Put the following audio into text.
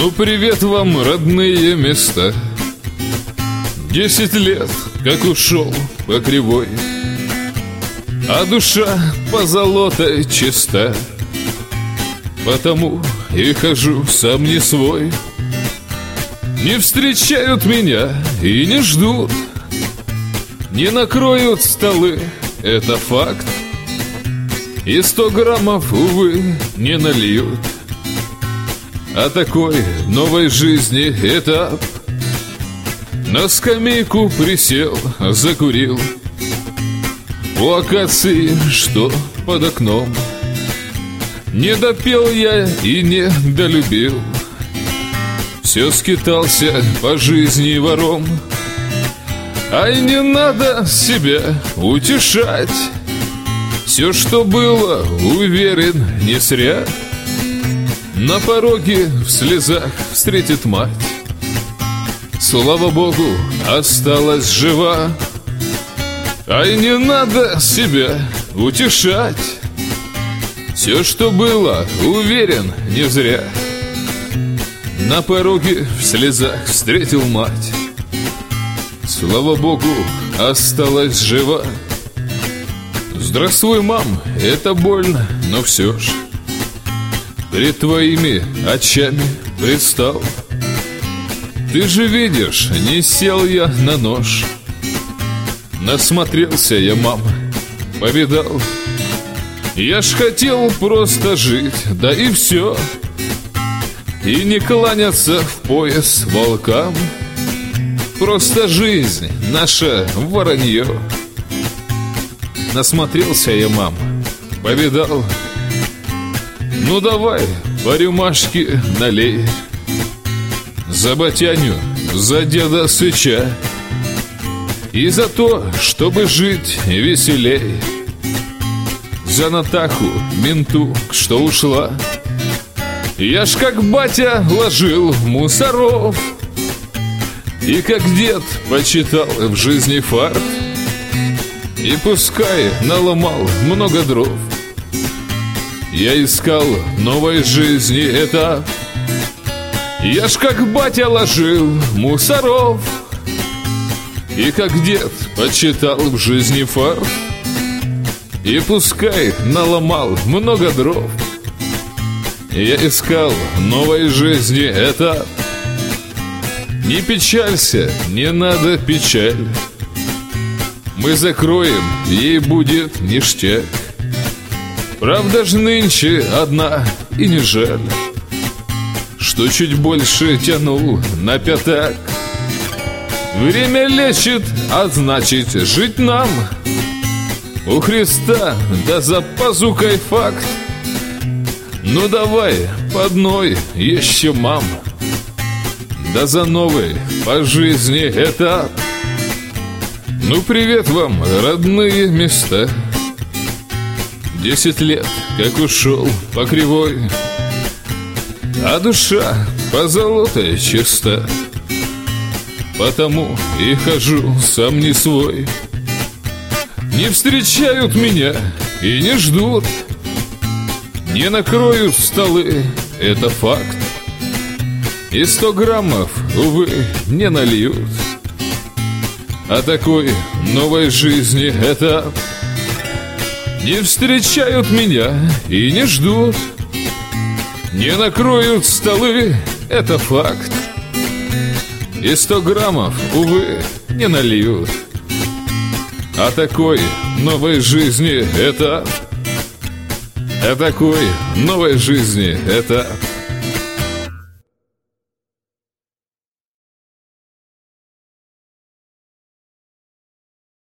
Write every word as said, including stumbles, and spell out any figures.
Ну привет вам, родные места. Десять лет, как ушел по кривой, а душа позолотой чиста. Потому и хожу сам не свой. Не встречают меня и не ждут, не накроют столы, это факт. И сто граммов, увы, не нальют. А такой новой жизни этап. На скамейку присел, закурил у акации, что под окном. Не допел я и не долюбил. Все скитался по жизни вором. Ай, не надо себя утешать. Все, что было, уверен, не зря. На пороге в слезах встретит мать. Слава Богу, осталась жива. Ай, не надо себя утешать. Все, что было, уверен, не зря. На пороге в слезах встретил мать. Слава Богу, осталась жива. Здравствуй, мам, это больно, но все ж перед твоими очами предстал. Ты же видишь, не сел я на нож. Насмотрелся я, мама, повидал. Я ж хотел просто жить, да и все. И не кланяться в пояс волкам. Просто жизнь наша воронье. Насмотрелся я, мам, повидал. Ну давай по рюмашке налей. За батяню, за деда Сыча. И за то, чтобы жить веселей. За Натаху, менту, что ушла. Я ж как батя ложил в мусоров. И как дед почитал в жизни фарт. И пускай наломал много дров. Я искал новой жизни этап. Я ж как батя ложил мусоров. И как дед почитал в жизни фарт. И пускай наломал много дров. Я искал новой жизни этап. Не печалься, не надо печаль. Мы закроем, ей будет ништяк. Правда ж нынче одна, и не жаль, что чуть больше тянул на пятак. Время лечит, а значит жить нам. У Христа да за пазухой факт. Ну давай по одной еще, мам. Да за новый по жизни этап. Ну привет вам, родные места. Десять лет, как ушел по кривой, а душа позолотой чиста. Потому и хожу сам не свой. Не встречают меня и не ждут, не накроют столы, это факт. И сто граммов, увы, не нальют. А такой новой жизни этап. Не встречают меня и не ждут, не накроют столы, это факт. И сто граммов, увы, не нальют. А такой новой жизни этап. А такой новой жизни этап.